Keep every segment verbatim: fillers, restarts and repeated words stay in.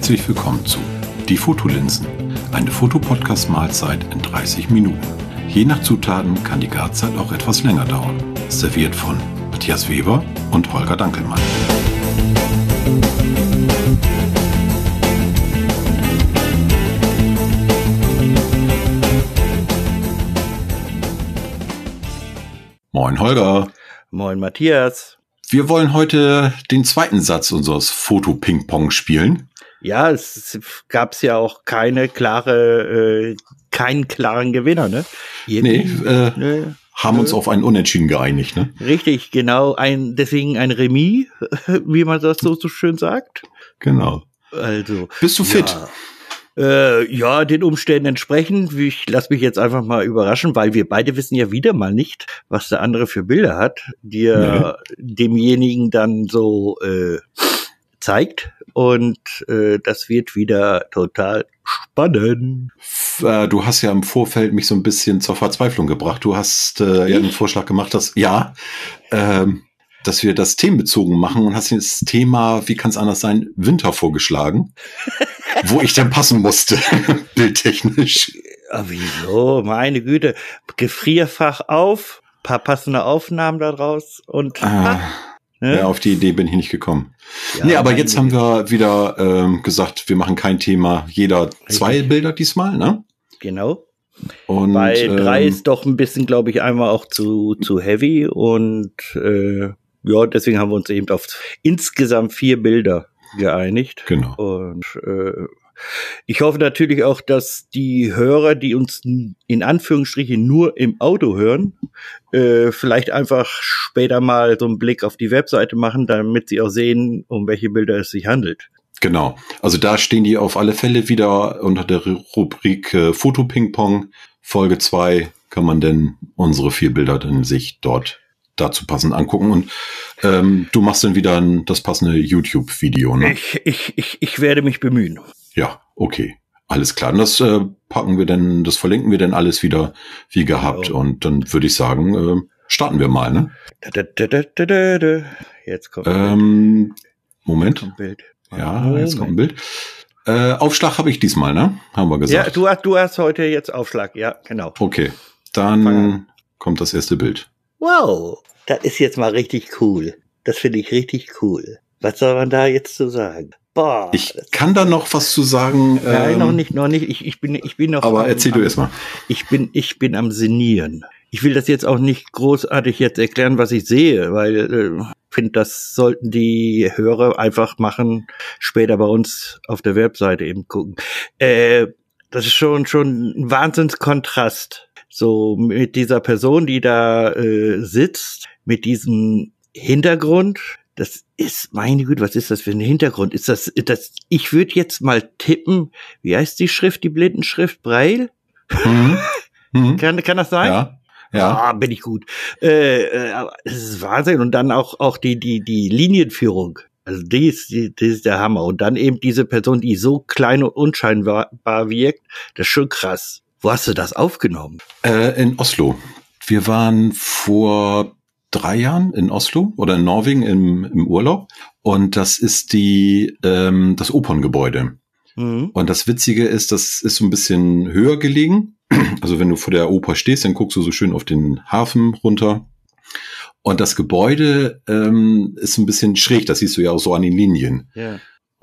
Herzlich willkommen zu Die Fotolinsen, eine Fotopodcast-Mahlzeit in dreißig Minuten. Je nach Zutaten kann die Garzeit auch etwas länger dauern. Serviert von Matthias Weber und Holger Dankelmann. Moin Holger. Moin Matthias. Wir wollen heute den zweiten Satz unseres Foto-Ping-Pong spielen. Ja, es gab's ja auch keine klare, äh, keinen klaren Gewinner, ne? Irgendwie, nee, äh, nee, haben uns äh, auf einen Unentschieden geeinigt, ne? Richtig, genau, ein, deswegen ein Remis, wie man das so, so schön sagt. Genau. Also. Bist du fit? Ja. Äh, ja, den Umständen entsprechend. Ich lass mich jetzt einfach mal überraschen, weil wir beide wissen ja wieder mal nicht, was der andere für Bilder hat, die er nee. demjenigen dann so äh, zeigt. Und äh, das wird wieder total spannend. Äh, du hast ja im Vorfeld mich so ein bisschen zur Verzweiflung gebracht. Du hast äh, ja den Vorschlag gemacht, dass ja, ähm, dass wir das themenbezogen machen und hast das Thema, wie kann es anders sein, Winter vorgeschlagen, wo ich dann passen musste, bildtechnisch. Aber wieso? Meine Güte, Gefrierfach auf, paar passende Aufnahmen daraus und ah, ne? Ja, auf die Idee bin ich nicht gekommen. Ja, nee, aber jetzt haben wir wieder ähm, gesagt, wir machen kein Thema, jeder zwei Richtig. Bilder diesmal, ne? Genau. Und, Bei ähm, drei ist doch ein bisschen, glaube ich, einmal auch zu zu heavy und äh, ja, deswegen haben wir uns eben auf insgesamt vier Bilder geeinigt. Genau. Und äh, ich hoffe natürlich auch, dass die Hörer, die uns in Anführungsstrichen nur im Auto hören, äh, vielleicht einfach später mal so einen Blick auf die Webseite machen, damit sie auch sehen, um welche Bilder es sich handelt. Genau. Also da stehen die auf alle Fälle wieder unter der Rubrik äh, Foto-Ping-Pong. Folge zwei kann man denn unsere vier Bilder dann sich dort dazu passend angucken und ähm, du machst dann wieder ein, das passende YouTube-Video, ne? Ich, ich, ich, ich werde mich bemühen. Ja, okay. Alles klar. Und das äh, packen wir denn, das verlinken wir dann alles wieder wie gehabt. Genau. Und dann würde ich sagen, äh, starten wir mal, ne? Da, da, da, da, da, da. Jetzt kommt ähm, Bild. Moment. Kommt Bild. Ja, Moment. jetzt kommt ein Bild. Äh, Aufschlag habe ich diesmal, ne? Haben wir gesagt. Ja, du hast, du hast heute jetzt Aufschlag. Ja, genau. Okay. Dann kommt das erste Bild. Wow, das ist jetzt mal richtig cool. Das finde ich richtig cool. Was soll man da jetzt zu sagen? Boah. Ich kann da noch was zu sagen. Nein, ähm, noch nicht, noch nicht. Ich, ich bin, ich bin noch. Aber am, erzähl am, du erst mal. Ich bin, ich bin am Sinnieren. Ich will das jetzt auch nicht großartig jetzt erklären, was ich sehe, weil äh, finde, das sollten die Hörer einfach machen, später bei uns auf der Webseite eben gucken. Äh, das ist schon, schon ein Wahnsinnskontrast. So mit dieser Person, die da äh, sitzt, mit diesem Hintergrund. Das ist, meine Güte, was ist das für ein Hintergrund? Ist das, das? Ich würde jetzt mal tippen, wie heißt die Schrift, die Blindenschrift? Braille? Mhm. Mhm. kann, kann das sein? Ja. Ja. Ah, bin ich gut. Äh, äh, das ist Wahnsinn. Und dann auch, auch die, die, die Linienführung. Also die ist, die, die ist der Hammer. Und dann eben diese Person, die so klein und unscheinbar wirkt. Das ist schon krass. Wo hast du das aufgenommen? Äh, in Oslo. Wir waren vor drei Jahren in Oslo oder in Norwegen im, im Urlaub. Und das ist die ähm, das Operngebäude. Mhm. Und das Witzige ist, das ist so ein bisschen höher gelegen. Also wenn du vor der Oper stehst, dann guckst du so schön auf den Hafen runter. Und das Gebäude ähm, ist ein bisschen schräg. Das siehst du ja auch so an den Linien. Ja.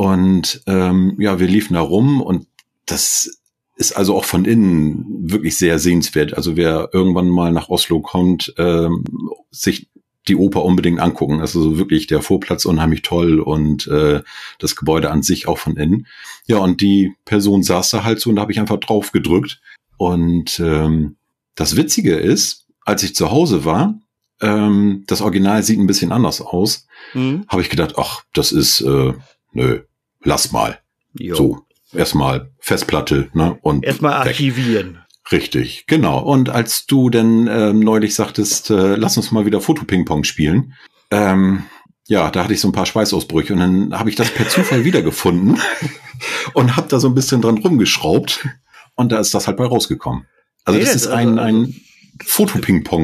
Und ähm, ja, wir liefen da rum und das ist also auch von innen wirklich sehr sehenswert. Also wer irgendwann mal nach Oslo kommt, ähm, sich die Oper unbedingt angucken. Also so wirklich der Vorplatz unheimlich toll und äh, das Gebäude an sich auch von innen. Ja, und die Person saß da halt so und da habe ich einfach drauf gedrückt. Und ähm, das Witzige ist, als ich zu Hause war, ähm, das Original sieht ein bisschen anders aus, mhm. habe ich gedacht, ach, das ist, äh, nö, lass mal. Jo. So. Erstmal Festplatte, ne? Und erstmal archivieren. Weg. Richtig, genau. Und als du denn ähm, neulich sagtest, äh, lass uns mal wieder Foto-Ping-Pong spielen, ähm, ja, da hatte ich so ein paar Schweißausbrüche und dann habe ich das per Zufall wiedergefunden und habe da so ein bisschen dran rumgeschraubt und da ist das halt bei rausgekommen. Also hey, das, das ist ein, ein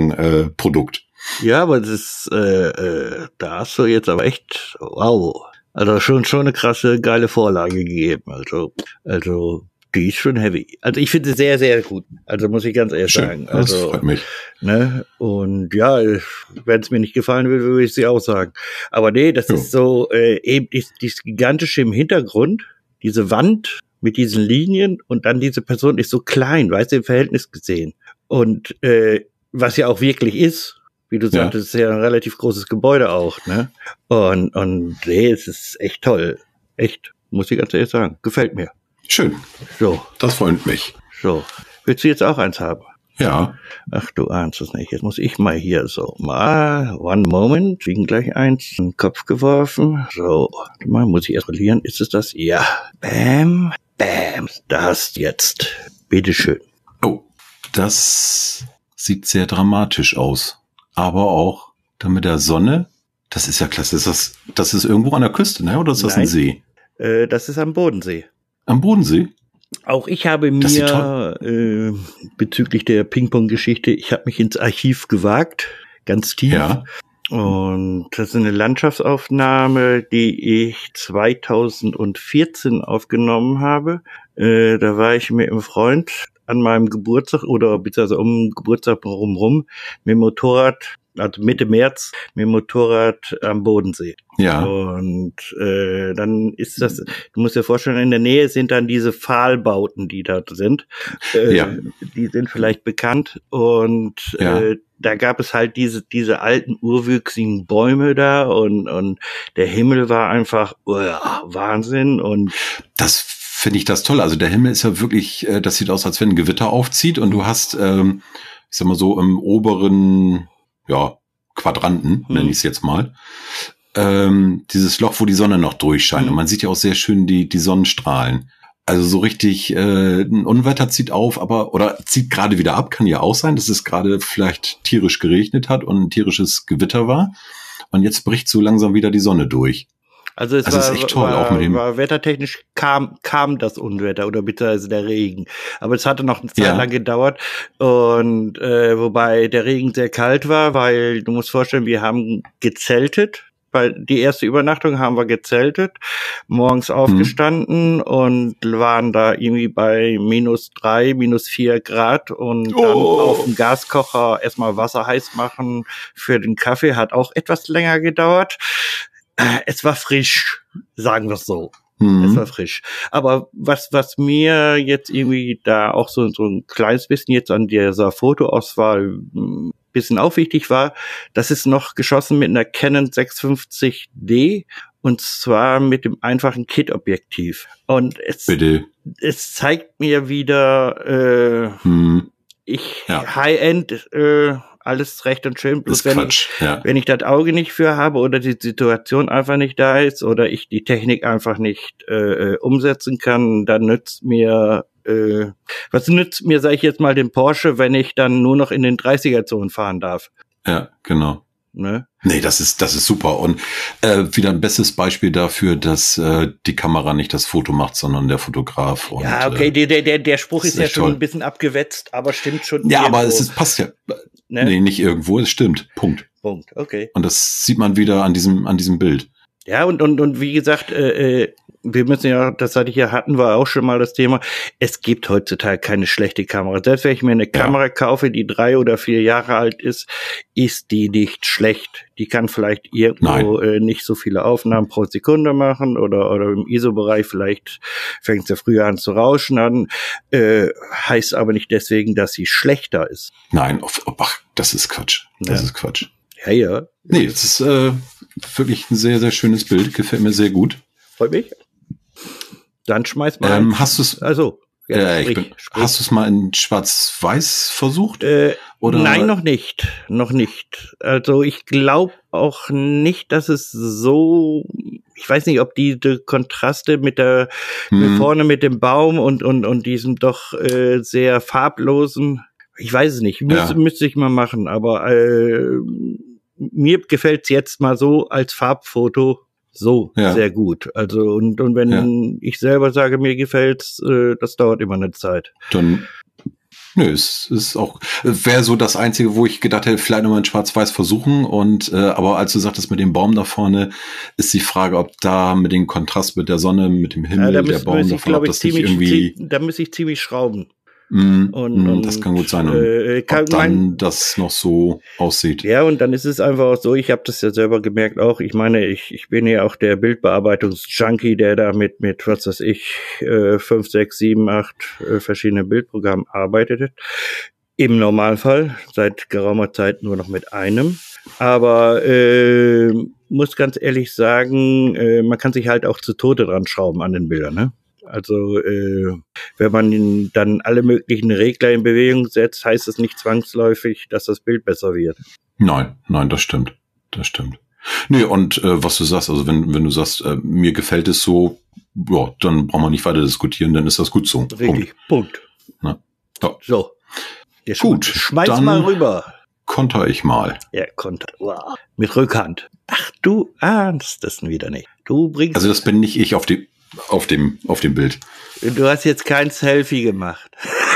Foto-Ping-Pong-Produkt. Äh, ja, aber das ist, äh, äh, da hast du jetzt aber echt, wow. Also schon, schon eine krasse, geile Vorlage gegeben. Also, also, die ist schon heavy. Also ich finde sie sehr, sehr gut. Also muss ich ganz ehrlich Schön. sagen. Das Also, freut mich. Ne? Und ja, wenn es mir nicht gefallen würde, würde ich sie auch sagen. Aber nee, das Jo. ist so, äh, eben dieses, dieses gigantische im Hintergrund, diese Wand mit diesen Linien und dann diese Person ist so klein, weißt du, im Verhältnis gesehen. Und äh, was ja auch wirklich ist, wie du sagtest, ja. ist ja ein relativ großes Gebäude auch, ne? Und, und nee, es ist echt toll. Echt, muss ich ganz ehrlich sagen. Gefällt mir. Schön. So. Das freut mich. So. Willst du jetzt auch eins haben? Ja. Ach, du ahnst es nicht. Jetzt muss ich mal hier so mal. One moment. Kriegen gleich eins in den Kopf geworfen. So. Warte mal, muss ich erst verlieren. Ist es das? Ja. Bam. Bam. Das jetzt. Bitteschön. Oh. Das sieht sehr dramatisch aus. Aber auch dann mit der Sonne. Das ist ja klasse. Das ist, das ist irgendwo an der Küste, ne? Oder ist das Nein. ein See? Äh, das ist am Bodensee. Am Bodensee? Auch ich habe mir äh, bezüglich der Ping-Pong-Geschichte, ich habe mich ins Archiv gewagt, ganz tief. Ja. Und das ist eine Landschaftsaufnahme, die ich zweitausendvierzehn aufgenommen habe. Äh, da war ich mit einem Freund an meinem Geburtstag oder beziehungsweise um den Geburtstag rumrum mit dem Motorrad, also Mitte März, mit dem Motorrad am Bodensee. Ja. Und äh, dann ist das, du musst dir vorstellen, in der Nähe sind dann diese Pfahlbauten, die da sind. Äh, Ja. Die sind vielleicht bekannt. Und Ja. äh, da gab es halt diese diese alten urwüchsigen Bäume da und und der Himmel war einfach oh ja, Wahnsinn. Und Das finde ich das toll. Also der Himmel ist ja wirklich, äh, das sieht aus, als wenn ein Gewitter aufzieht und du hast, ähm, ich sag mal so, im oberen, ja, Quadranten, Hm. nenne ich es jetzt mal, ähm, dieses Loch, wo die Sonne noch durchscheint. Hm. Und man sieht ja auch sehr schön die, die Sonnenstrahlen. Also so richtig, äh, ein Unwetter zieht auf, aber, oder zieht gerade wieder ab, kann ja auch sein, dass es gerade vielleicht tierisch geregnet hat und ein tierisches Gewitter war. Und jetzt bricht so langsam wieder die Sonne durch. Also es Also war, es ist echt toll, war, auch mit dem- war wettertechnisch kam kam das Unwetter oder beziehungsweise der Regen. Aber es hatte noch eine Zeit Ja. lang gedauert und äh, wobei der Regen sehr kalt war, weil du musst vorstellen, wir haben gezeltet. Bei die erste Übernachtung haben wir gezeltet, morgens aufgestanden und waren da irgendwie bei minus drei, minus vier Grad und dann Oh. auf dem Gaskocher erstmal Wasser heiß machen für den Kaffee, hat auch etwas länger gedauert. Äh, Es war frisch, sagen wir es so. Mhm. Es war frisch. Aber was, was mir jetzt irgendwie da auch so, so ein kleines bisschen jetzt an dieser Fotoauswahl ein bisschen auch wichtig war, das ist noch geschossen mit einer Canon sechs fünfzig D und zwar mit dem einfachen Kit-Objektiv. Und es, Bitte. es zeigt mir wieder, äh, Hm. ich, Ja. High-End, äh, alles recht und schön. Das ist Bloß wenn ich, Quatsch. Ja. wenn ich das Auge nicht für habe oder die Situation einfach nicht da ist oder ich die Technik einfach nicht äh, äh, umsetzen kann, dann nützt mir, äh, was nützt mir, sage ich jetzt mal, den Porsche, wenn ich dann nur noch in den dreißiger-Zonen fahren darf. Ja, genau. Ne? Nee, das ist, das ist super. Und äh, wieder ein bestes Beispiel dafür, dass äh, die Kamera nicht das Foto macht, sondern der Fotograf. Und, Ja, okay, äh, der, der, der, der Spruch das ist ist ja echt schon toll. ein bisschen abgewetzt, aber stimmt schon. ja, aber irgendwo, es ist, passt ja. ne? Nee, nicht irgendwo, es stimmt. Punkt. Punkt, okay. Und das sieht man wieder an diesem, an diesem Bild. Ja, und, und, und wie gesagt, äh, äh, wir müssen ja, das hatte ich ja, hatten wir auch schon mal das Thema, es gibt heutzutage keine schlechte Kamera. Selbst wenn ich mir eine Ja. Kamera kaufe, die drei oder vier Jahre alt ist, ist die nicht schlecht. Die kann vielleicht irgendwo äh, nicht so viele Aufnahmen pro Sekunde machen oder oder im I S O-Bereich vielleicht fängt es ja früher an zu rauschen an, äh, heißt aber nicht deswegen, dass sie schlechter ist. Nein, auf, ach, das ist Quatsch. Das Ja. ist Quatsch. Ja, ja. Nee, das ist äh, wirklich ein sehr, sehr schönes Bild. Gefällt mir sehr gut. Freut mich. Dann schmeiß mal. Ähm, hast du es Also, ja, äh, ich sprich, bin, sprich. hast du es mal in Schwarz-Weiß versucht? Äh, Oder? Nein, noch nicht. Noch nicht. Also ich glaube auch nicht, dass es so, ich weiß nicht, ob die, die Kontraste mit der mit Hm. vorne mit dem Baum und und und diesem doch äh, sehr farblosen, ich weiß es nicht, müsste, Ja. müsste ich mal machen, aber äh, mir gefällt's jetzt mal so als Farbfoto so Ja. sehr gut. Also und und wenn Ja. ich selber sage, mir gefällt's, äh, das dauert immer eine Zeit. Dann Nö, es ist auch, wäre so das Einzige, wo ich gedacht hätte, vielleicht nochmal in Schwarz-Weiß versuchen. Und äh, aber als du sagtest mit dem Baum da vorne, ist die Frage, ob da mit dem Kontrast mit der Sonne, mit dem Himmel, ja, da der müsst, Baum müsst da ich, vorne, ob ich, das nicht ziemlich, irgendwie. Da muss ich ziemlich schrauben. Mm, Und, mm, und, das kann gut sein. Und äh, kann ob dann mein, das noch so aussieht. Ja, und dann ist es einfach auch so, ich habe das ja selber gemerkt auch, ich meine, ich, ich bin ja auch der Bildbearbeitungs-Junkie, der da mit, mit was weiß ich, äh, fünf, sechs, sieben, acht äh, verschiedene Bildprogrammen arbeitet. Im Normalfall, seit geraumer Zeit nur noch mit einem. Aber äh, muss ganz ehrlich sagen, äh, man kann sich halt auch zu Tode dran schrauben an den Bildern, ne? Also äh, wenn man dann alle möglichen Regler in Bewegung setzt, heißt es nicht zwangsläufig, dass das Bild besser wird. Nein, nein, das stimmt. Das stimmt. Nee, und äh, was du sagst, also wenn wenn du sagst, äh, mir gefällt es so, ja, dann brauchen wir nicht weiter diskutieren, dann ist das gut so. Richtig, Punkt. Punkt. Ja. So. Jetzt Gut, schmeiß dann mal rüber. Konter ich mal. Ja, Konter. Wow. Mit Rückhand. Ach, du ahnst es wieder nicht. Du bringst. Also das bin nicht ich auf dem auf dem auf dem Bild. Du hast jetzt kein Selfie gemacht.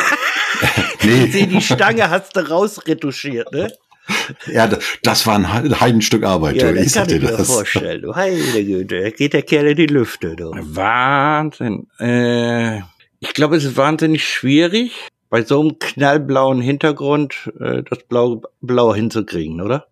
Nee. Ich sehe, die Stange hast du rausretuschiert, ne? Ja, das war ein Heidenstück Arbeit. Ja, du. das Ich kann sag ich dir mir das. vorstellen. Du heile Güte, da geht der Kerl in die Lüfte. Du. Wahnsinn. Äh, ich glaube, es ist wahnsinnig schwierig, bei so einem knallblauen Hintergrund äh, das Blau, Blau hinzukriegen, oder?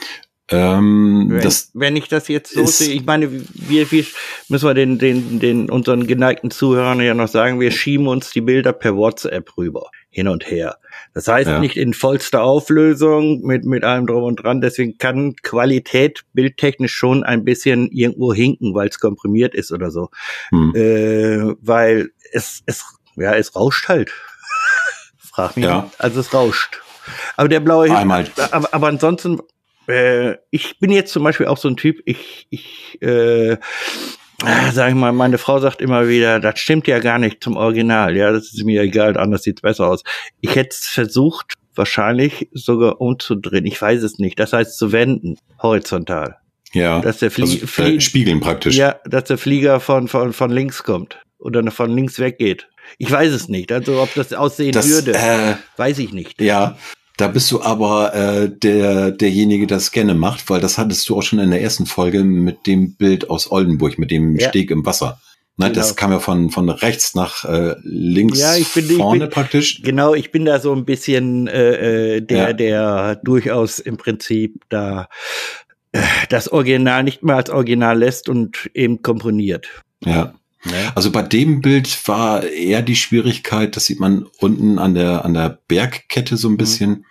Ähm, Wenn, das wenn ich das jetzt so ist- sehe, ich meine, wir, wir müssen wir den, den, den unseren geneigten Zuhörern ja noch sagen, wir schieben uns die Bilder per WhatsApp rüber, hin und her. Das heißt Ja. nicht in vollster Auflösung mit, mit allem drum und dran, deswegen kann Qualität bildtechnisch schon ein bisschen irgendwo hinken, weil es komprimiert ist oder so. Hm. Äh, weil es, es, ja, es rauscht halt. Frag mich Ja. nicht. Also es rauscht. Aber der blaue Hin- Einmal. aber, aber ansonsten, äh, ich bin jetzt zum Beispiel auch so ein Typ, ich, ich, äh, sag ich mal, meine Frau sagt immer wieder, das stimmt ja gar nicht zum Original. Ja, das ist mir egal, anders sieht's besser aus. Ich hätte es versucht, wahrscheinlich sogar umzudrehen. Ich weiß es nicht. Das heißt zu wenden, horizontal. Ja, Dass der Flie also, Flie äh, spiegeln praktisch. ja, dass der Flieger von, von, von links kommt oder von links weggeht. Ich weiß es nicht. Also ob das aussehen das, würde, äh, weiß ich nicht. ja, da bist du aber äh, der derjenige, der das gerne macht, weil das hattest du auch schon in der ersten Folge mit dem Bild aus Oldenburg, mit dem Ja. Steg im Wasser. Ne, Genau. Das kam ja von von rechts nach äh, links Ja, ich bin- ich vorne bin- praktisch. Genau, ich bin da so ein bisschen äh, äh, der, Ja. der durchaus im Prinzip da äh, das Original nicht mehr als Original lässt und eben komponiert. Ja. Ne? Also bei dem Bild war eher die Schwierigkeit, das sieht man unten an der an der Bergkette so ein bisschen.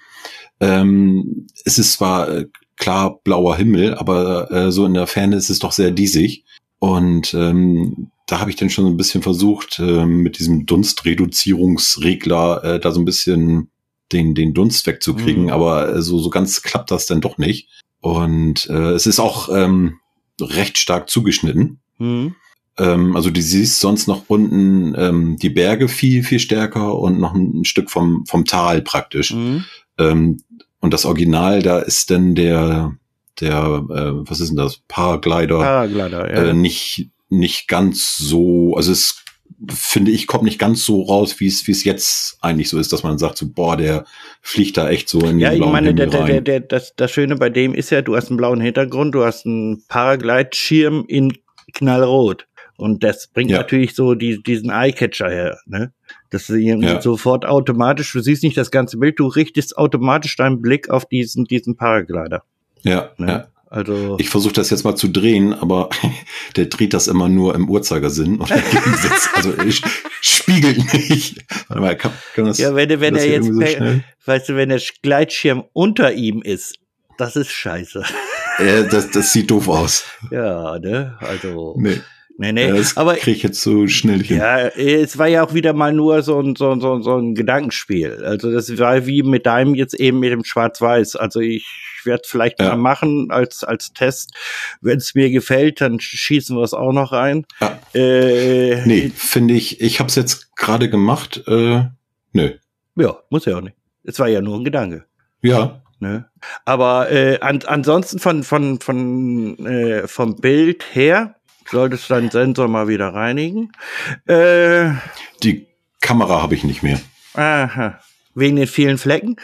Ähm, es ist zwar äh, klar blauer Himmel, aber äh, so in der Ferne ist es doch sehr diesig. Und ähm, da habe ich dann schon so ein bisschen versucht, äh, mit diesem Dunstreduzierungsregler äh, da so ein bisschen den den Dunst wegzukriegen, Mhm. aber äh, so so ganz klappt das dann doch nicht. Und äh, es ist auch ähm, recht stark zugeschnitten. Hm. Ähm, also du siehst sonst noch unten ähm, die Berge viel, viel stärker und noch ein Stück vom, vom Tal praktisch. Hm. Ähm, und das Original, da ist dann der, der, äh, was ist denn das, Paraglider, Paraglider, ja. äh, nicht, nicht ganz so, also es, finde ich, kommt nicht ganz so raus, wie es, wie es jetzt eigentlich so ist, dass man sagt so, boah, der fliegt da echt so in den Ja, ich blauen meine, der, Himmel der, rein. der, der, das, das Schöne bei dem ist ja, du hast einen blauen Hintergrund, du hast einen Paragleitschirm in knallrot. Und das bringt Ja. natürlich so die, diesen Eyecatcher her, ne? Das ist irgendwie Ja. sofort automatisch, du siehst nicht das ganze Bild, du richtest automatisch deinen Blick auf diesen, diesen Paraglider. Ja, Ne? ja. Also, Ich versuche das jetzt mal zu drehen, aber der dreht das immer nur im Uhrzeigersinn und entgegengesetzt. Also ich spiegelt nicht. Warte mal, kann, kann das, ja, wenn, er- wenn kann das er hier jetzt, irgendwie so per- schnell? weißt du, wenn der Gleitschirm unter ihm ist, das ist scheiße. Äh, das, das sieht doof aus. Ja, ne? Also, Nee, nee, nee. das Aber kriege ich jetzt so schnell hin. ja, es war ja auch wieder mal nur so ein, so, ein- so, ein- so ein Gedankenspiel. Also das war wie mit deinem jetzt eben mit dem Schwarz-Weiß. Also ich werde es vielleicht Ja. mal machen als als Test. Wenn es mir gefällt, dann schießen wir es auch noch rein. Ja. Äh, Nee, finde ich, ich habe es jetzt gerade gemacht. Äh, nö. Ja, muss ja auch nicht. Es war ja nur ein Gedanke. Ja, Ne? Aber äh, an, ansonsten von von von äh, vom Bild her solltest du deinen Sensor mal wieder reinigen. Äh, die Kamera habe ich nicht mehr. aha. Wegen den vielen Flecken?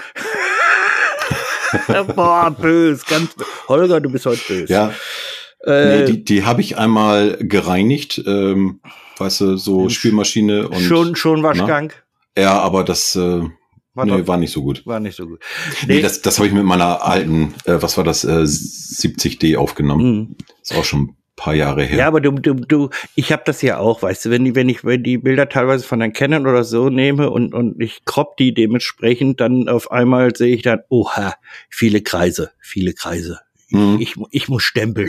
Boah, böse, ganz böse. Holger, du bist heute böse. Ja, äh, nee, die, die habe ich einmal gereinigt, ähm, weißt du, so Spülmaschine und... Schon, schon Waschgang? Na? Ja, aber das äh, war, nee, war nicht so gut. War nicht so gut. Nee, nee das, das habe ich mit meiner alten, äh, was war das, äh, siebzig D aufgenommen. Mhm. Ist auch schon paar Jahre her. Ja, aber du, du, du, ich habe das ja auch, weißt du, wenn die, wenn ich wenn die Bilder teilweise von der Canon oder so nehme und und ich crop die dementsprechend, dann auf einmal sehe ich dann, oha, viele Kreise, viele Kreise. Mhm. Ich, ich, ich muss stempeln.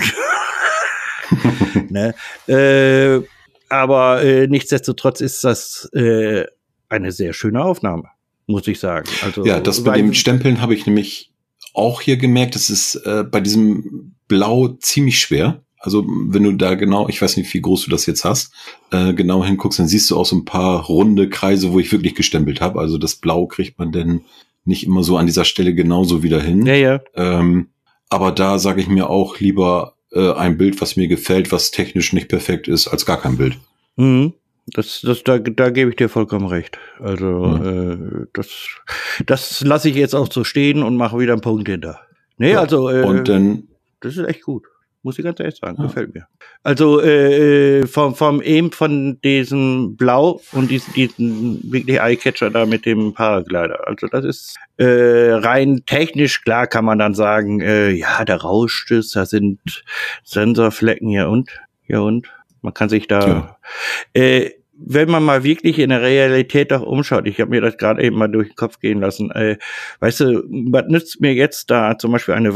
ne? äh, aber äh, nichtsdestotrotz ist das äh, eine sehr schöne Aufnahme, muss ich sagen. Also ja, das bei dem Stempeln habe ich nämlich auch hier gemerkt, das ist äh, bei diesem Blau ziemlich schwer. Also wenn du da genau, ich weiß nicht, wie groß du das jetzt hast, äh, genau hinguckst, dann siehst du auch so ein paar runde Kreise, wo ich wirklich gestempelt habe. Also das Blau kriegt man denn nicht immer so an dieser Stelle genauso wieder hin. Ja, ja. Ähm, aber da sage ich mir auch lieber äh, ein Bild, was mir gefällt, was technisch nicht perfekt ist, als gar kein Bild. Mhm. Das, das, da, da gebe ich dir vollkommen recht. Also ja. äh, das, das lasse ich jetzt auch so stehen und mache wieder einen Punkt hinter. Nee, ja. also äh, und dann, das ist echt gut. Muss ich ganz ehrlich sagen, ja. Gefällt mir. Also äh, vom, vom eben von diesem Blau und diesen, diesen wirklich Eyecatcher da mit dem Paraglider. Also das ist äh, rein technisch, klar kann man dann sagen, äh, ja, da rauscht es, da sind Sensorflecken hier und, hier und. Man kann sich da, ja. äh, wenn man mal wirklich in der Realität auch umschaut, ich habe mir das gerade eben mal durch den Kopf gehen lassen, äh, weißt du, was nützt mir jetzt da zum Beispiel eine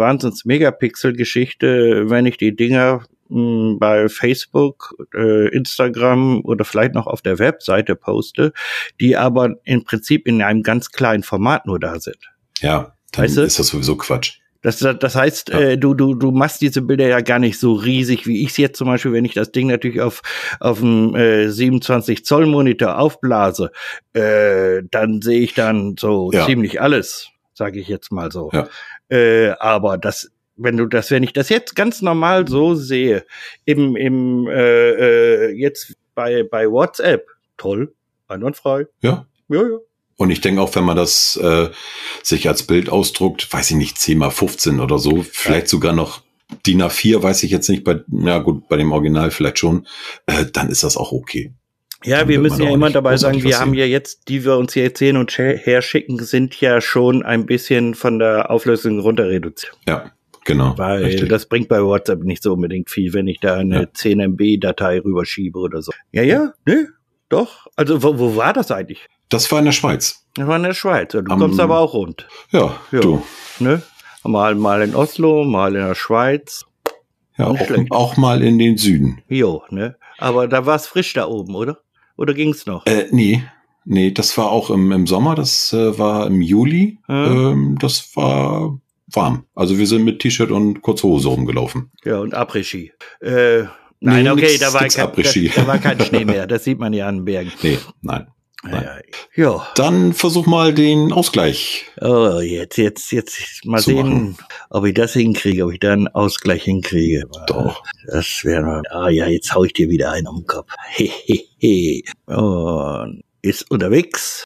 Wahnsinns-Megapixel-Geschichte, wenn ich die Dinger mh, bei Facebook, äh, Instagram oder vielleicht noch auf der Webseite poste, die aber im Prinzip in einem ganz kleinen Format nur da sind. Ja, dann weißt du? Ist das sowieso Quatsch. Das, das heißt, ja. äh, du, du, du machst diese Bilder ja gar nicht so riesig, wie ich es jetzt zum Beispiel, wenn ich das Ding natürlich auf, auf dem äh, siebenundzwanzig Zoll Monitor aufblase, äh, dann sehe ich dann so ja. ziemlich alles, sage ich jetzt mal so. Ja. Äh, aber das, wenn du das, wenn ich das jetzt ganz normal so sehe, im, im äh, äh, jetzt bei, bei WhatsApp, toll, einwandfrei. Ja. Ja, ja. Und ich denke auch, wenn man das äh, sich als Bild ausdruckt, weiß ich nicht, zehn mal fünfzehn oder so, vielleicht sogar noch D I N A vier, weiß ich jetzt nicht, bei, na gut, bei dem Original vielleicht schon, äh, dann ist das auch okay. Ja, dann wir müssen ja immer dabei sagen, wir sehen. haben ja jetzt, die wir uns hier erzählen und herschicken, sind ja schon ein bisschen von der Auflösung runter reduziert. Ja, genau. Weil richtig. Das bringt bei WhatsApp nicht so unbedingt viel, wenn ich da eine ja. zehn Megabyte Datei rüberschiebe oder so. Ja, ja, ne, doch. Also wo, wo war das eigentlich? Das war in der Schweiz. Das war in der Schweiz. Du Am, kommst aber auch rund. Ja, ja, du. Ne? Mal, mal in Oslo, mal in der Schweiz. Ja, auch, auch mal in den Süden. Jo, ne? Aber da war es frisch da oben, oder? Oder ging's noch? Äh, nee. Nee, das war auch im, im Sommer. Das äh, war im Juli. Hm. Ähm, das war warm. Also wir sind mit T-Shirt und kurzer Hose rumgelaufen. Ja, und Après-Ski. Äh, nein, nee, okay, nix, da, war kein, da, da war kein Schnee mehr. Das sieht man ja an den Bergen. Nee, nein. Ja, ja. Dann versuch mal den Ausgleich. Oh, jetzt, jetzt, jetzt mal sehen, machen. ob ich das hinkriege, ob ich da einen Ausgleich hinkriege. Doch. Das wäre, ah ja, jetzt hau ich dir wieder einen um den Kopf. Hehehe. Und ist unterwegs.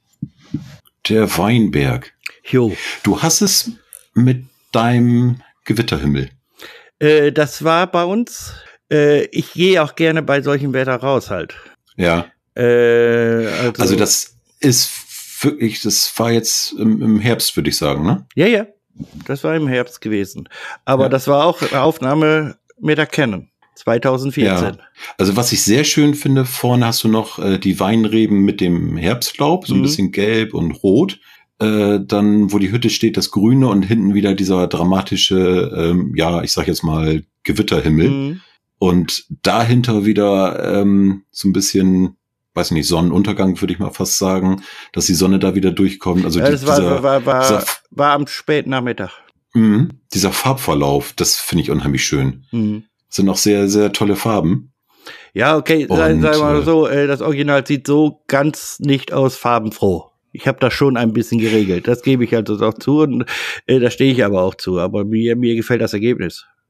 Der Weinberg. Jo. Du hast es mit deinem Gewitterhimmel. Äh, das war bei uns, äh, ich gehe auch gerne bei solchem Wetter raus halt. Ja. Äh, also, also das ist wirklich, das war jetzt im, im Herbst, würde ich sagen, ne? Ja, ja, das war im Herbst gewesen. Aber ja. das war auch eine Aufnahme mit der Canon, zwanzig vierzehn. Ja. Also was ich sehr schön finde, vorne hast du noch äh, die Weinreben mit dem Herbstlaub, so ein mhm. bisschen gelb und rot. Äh, dann, wo die Hütte steht, das Grüne und hinten wieder dieser dramatische, ähm, ja, ich sag jetzt mal, Gewitterhimmel. Mhm. Und dahinter wieder ähm, so ein bisschen, weiß nicht, Sonnenuntergang, würde ich mal fast sagen, dass die Sonne da wieder durchkommt. Also ja, die, das war, dieser, war, war, dieser, war am späten Nachmittag. Mh, dieser Farbverlauf, das finde ich unheimlich schön. Mhm. Das sind auch sehr, sehr tolle Farben. Ja, okay, sagen wir mal so, äh, das Original sieht so ganz nicht aus farbenfroh. Ich habe das schon ein bisschen geregelt. Das gebe ich also auch zu und äh, da stehe ich aber auch zu. Aber mir, mir gefällt das Ergebnis.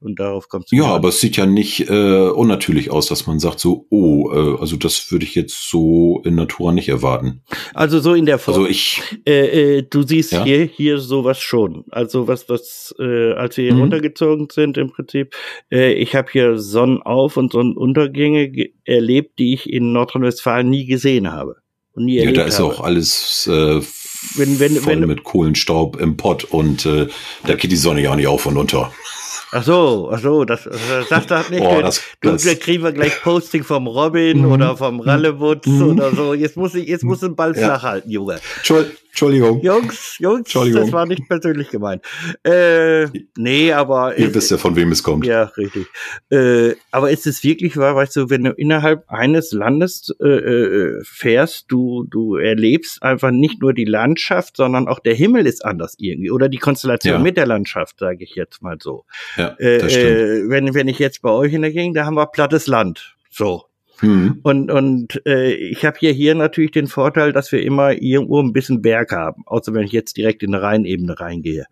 Und darauf kommt es. Ja, aber es sieht ja nicht äh, unnatürlich aus, dass man sagt so, oh, äh, also das würde ich jetzt so in Natura nicht erwarten. Also so in der Form. Also ich. Äh, äh, du siehst ja? hier hier sowas schon. Also was was äh, als wir hier mhm. runtergezogen sind im Prinzip. Äh, ich habe hier Sonnenauf- und Sonnenuntergänge ge- erlebt, die ich in Nordrhein-Westfalen nie gesehen habe und nie erlebt habe. Ja, da ist habe. auch alles äh, wenn, wenn, voll wenn, mit Kohlenstaub im Pott und äh, da geht die Sonne ja auch nicht auf und unter. Ach so, ach so, das, das sagt das nicht. Oh, das, du, das. Da kriegen wir gleich Posting vom Robin mhm. oder vom Rallewutz mhm. oder so. Jetzt muss ich, jetzt muss ich den Ball ja. flach halten, Junge. Entschuldigung. Jungs, Jungs, das war nicht persönlich gemeint. Äh, nee, aber. Ihr wisst ja, von wem es kommt. Ja, richtig. Äh, aber ist es wirklich wahr, weißt du, wenn du innerhalb eines Landes äh, äh, fährst, du, du erlebst einfach nicht nur die Landschaft, sondern auch der Himmel ist anders irgendwie. Oder die Konstellation ja. mit der Landschaft, sage ich jetzt mal so. Ja, das stimmt. Äh, wenn, wenn ich jetzt bei euch in der Gegend, da haben wir plattes Land. So. Hm. Und und äh, ich habe hier hier natürlich den Vorteil, dass wir immer irgendwo ein bisschen Berg haben, außer wenn ich jetzt direkt in eine Rheinebene reingehe.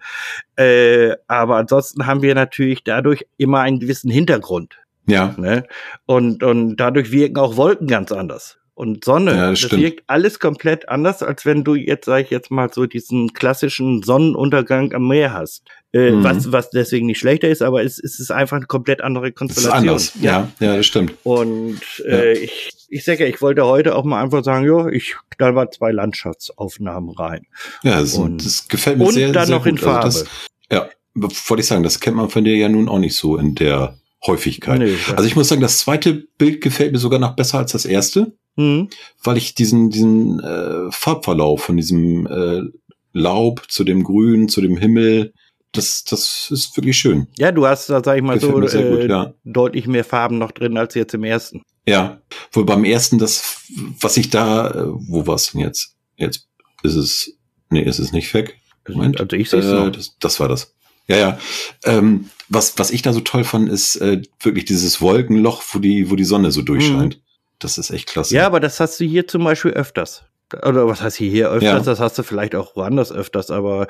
Äh, aber ansonsten haben wir natürlich dadurch immer einen gewissen Hintergrund. Ja. Ne? Und und dadurch wirken auch Wolken ganz anders. Und Sonne, ja, das, das wirkt alles komplett anders, als wenn du jetzt, sag ich jetzt mal, so diesen klassischen Sonnenuntergang am Meer hast. Äh, mhm. was, was deswegen nicht schlechter ist, aber es, es ist einfach eine komplett andere Konstellation. Das ist anders, ja, ja, das stimmt. Und äh, ja. ich, ich sage ja, ich wollte heute auch mal einfach sagen, jo, ich knall mal zwei Landschaftsaufnahmen rein. Ja, das, und, das gefällt mir und sehr, dann sehr noch gut. in Farbe. Also das, ja, wollte ich sagen, das kennt man von dir ja nun auch nicht so in der Häufigkeit. Nee, also ich muss sagen, das zweite Bild gefällt mir sogar noch besser als das erste. Mhm. Weil ich diesen diesen äh, Farbverlauf von diesem äh, Laub zu dem Grün, zu dem Himmel, das das ist wirklich schön. Ja, du hast da, sag ich mal, gefällt so äh, gut, ja. deutlich mehr Farben noch drin als jetzt im ersten. Ja, wohl beim ersten, das, was ich da, äh, wo war es denn jetzt? Jetzt ist es, nee, ist es nicht weg. Moment. Also ich sehe es äh, noch. Das, das war das. Ja, ja. Ähm, was was ich da so toll fand, ist äh, wirklich dieses Wolkenloch, wo die wo die Sonne so durchscheint. Mhm. Das ist echt klasse. Ja, aber das hast du hier zum Beispiel öfters. Oder was heißt hier, hier öfters? Ja. Das hast du vielleicht auch woanders öfters. Aber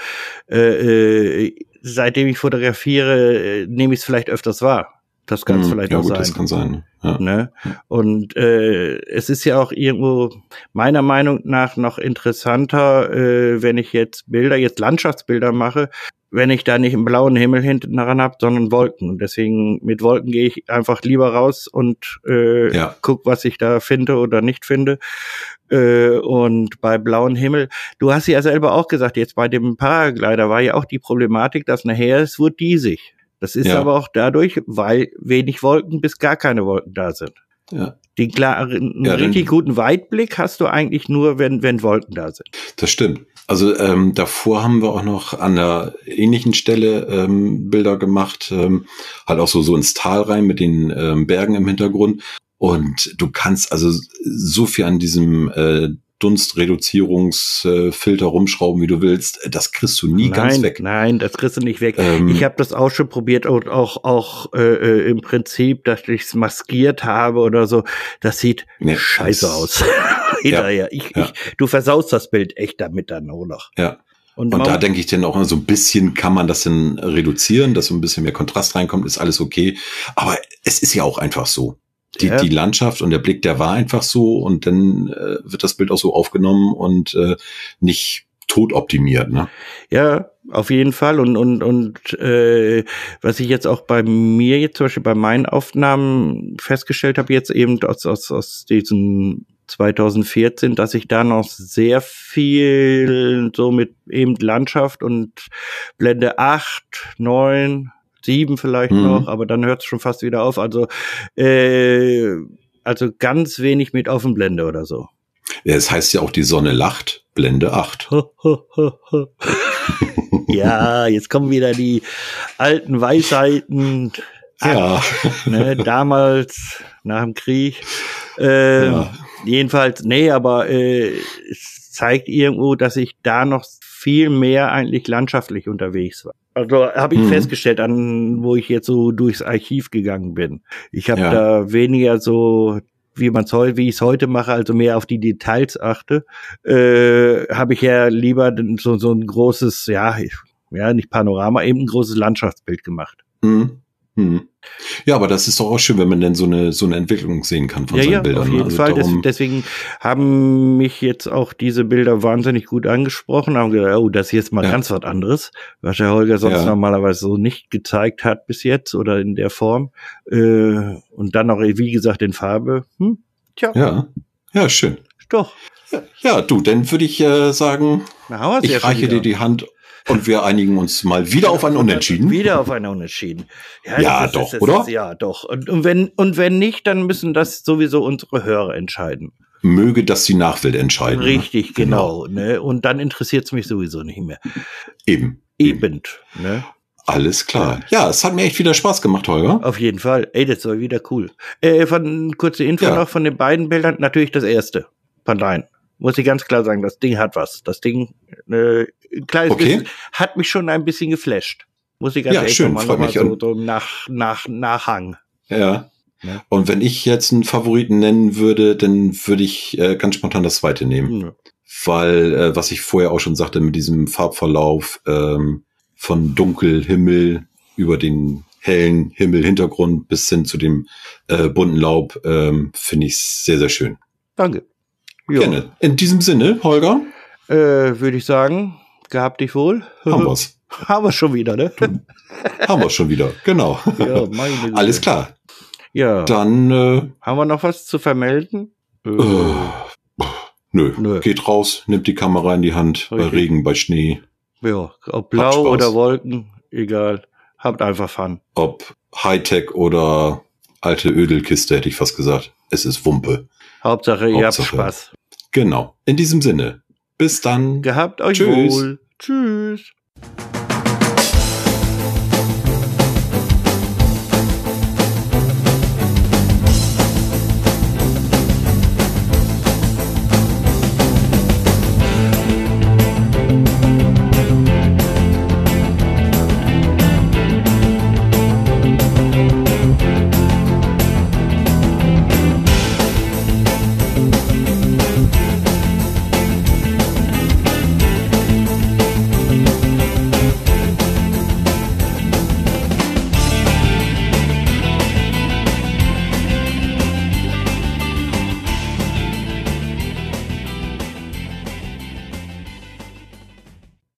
äh, äh, seitdem ich fotografiere, äh, nehme ich es vielleicht öfters wahr. Das kann es hm, vielleicht ja, auch gut, sein. Das kann sein. Ja. Ne? Und äh, es ist ja auch irgendwo meiner Meinung nach noch interessanter, äh, wenn ich jetzt Bilder, jetzt Landschaftsbilder mache, wenn ich da nicht einen blauen Himmel hinten dran habe, sondern Wolken. Und deswegen mit Wolken gehe ich einfach lieber raus und äh, ja. guck, was ich da finde oder nicht finde. Äh, und bei blauem Himmel, du hast ja selber auch gesagt, jetzt bei dem Paraglider war ja auch die Problematik, dass nachher es wird diesig. Das ist ja. aber auch dadurch, weil wenig Wolken bis gar keine Wolken da sind. Ja. Den klaren, ja, richtig guten Weitblick hast du eigentlich nur, wenn wenn Wolken da sind. Das stimmt. Also ähm, davor haben wir auch noch an einer ähnlichen Stelle ähm, Bilder gemacht, ähm, halt auch so so ins Tal rein mit den ähm, Bergen im Hintergrund. Und du kannst also so viel an diesem äh, Dunstreduzierungsfilter äh, rumschrauben, wie du willst. Das kriegst du nie nein, ganz weg. Nein, das kriegst du nicht weg. Ähm, ich habe das auch schon probiert und auch auch äh, im Prinzip, dass ich es maskiert habe oder so. Das sieht nee, scheiße das, aus. Hinterher. Ja, ich, ja. ich, du versaust das Bild echt damit dann auch noch. Ja. Und, und da denke ich dann auch so ein bisschen kann man das dann reduzieren, dass so ein bisschen mehr Kontrast reinkommt, ist alles okay. Aber es ist ja auch einfach so. Die, ja. die Landschaft und der Blick, der war einfach so und dann äh, wird das Bild auch so aufgenommen und äh, nicht tot optimiert, ne? Ja, auf jeden Fall. Und und und äh, was ich jetzt auch bei mir jetzt zum Beispiel bei meinen Aufnahmen festgestellt habe, jetzt eben aus aus aus diesem zwanzig vierzehn, dass ich da noch sehr viel so mit eben Landschaft und Blende acht, neun sieben vielleicht mhm. noch, aber dann hört es schon fast wieder auf. Also äh, also ganz wenig mit Offenblende oder so. Ja, es heißt ja auch, die Sonne lacht, Blende acht. Ja, jetzt kommen wieder die alten Weisheiten. Ja. Ne, damals, nach dem Krieg. Äh, ja. Jedenfalls, nee, aber äh, es zeigt irgendwo, dass ich da noch viel mehr eigentlich landschaftlich unterwegs war. Also habe ich mhm. festgestellt, an wo ich jetzt so durchs Archiv gegangen bin. Ich habe ja. da weniger so, wie man's heute, wie ich es heute mache, also mehr auf die Details achte. Äh, habe ich ja lieber so so ein großes, ja, ja nicht Panorama, eben ein großes Landschaftsbild gemacht. Mhm. Hm. Ja, aber das ist doch auch schön, wenn man denn so eine so eine Entwicklung sehen kann von ja, seinen ja, Bildern. auf jeden also Fall. darum, Des, deswegen haben mich jetzt auch diese Bilder wahnsinnig gut angesprochen. Haben gedacht, oh, das hier ist mal ja, ganz was anderes, was der Holger sonst ja, normalerweise so nicht gezeigt hat bis jetzt oder in der Form. Äh, und dann noch, wie gesagt, in Farbe. Hm? Tja, ja, ja, schön. doch. Ja, du, dann würde ich äh, sagen, Na, haben wir's ja ich schon reiche dir wieder. die Hand und wir einigen uns mal wieder auf ein Unentschieden. Wieder auf ein Unentschieden. Ja, Ja, das ist- doch, das oder? Ist, ja, doch. Und, und, wenn, und wenn nicht, dann müssen das sowieso unsere Hörer entscheiden. Möge das die Nachwelt entscheiden. Richtig, genau. Ne? Und dann interessiert es mich sowieso nicht mehr. Eben. Eben. Ne? Alles klar. Ja, es hat mir echt wieder Spaß gemacht, Holger. Auf jeden Fall. Ey, das war wieder cool. Äh, von, kurze Info Ja. noch von den beiden Bildern. Natürlich das erste. Von deinen. Muss ich ganz klar sagen, das Ding hat was. Das Ding, äh, ein kleines Okay. bisschen, hat mich schon ein bisschen geflasht. Muss ich ganz Ja, ehrlich schön, nochmal freut noch mich. mal so, Und- so nach, nach, Nachhang. Ja. Ja. Und wenn ich jetzt einen Favoriten nennen würde, dann würde ich äh, ganz spontan das zweite nehmen. Hm. Weil, äh, was ich vorher auch schon sagte, mit diesem Farbverlauf ähm, von Dunkelhimmel über den hellen Himmelhintergrund bis hin zu dem äh, bunten Laub, ähm, finde ich sehr, sehr schön. Danke. Ja. Gerne. In diesem Sinne, Holger, Äh, würde ich sagen, gehabt dich wohl. haben wir's. Haben wir schon wieder, ne? haben wir schon wieder. Genau. Ja, meine Güte. Alles klar. Ja. Dann, äh, Haben wir noch was zu vermelden? Äh, äh, nö. Nö. Geht raus, nimmt die Kamera in die Hand, bei Richtig. Regen, bei Schnee, ja, ob Habt blau Spaß. oder Wolken, egal. Habt einfach Fun. ob Hightech oder alte Ödelkiste, hätte ich fast gesagt. Es ist Wumpe. Hauptsache, ihr habt Hauptsache. Spaß. Genau. In diesem Sinne. Bis dann. Gehabt euch Tschüss. wohl. Tschüss.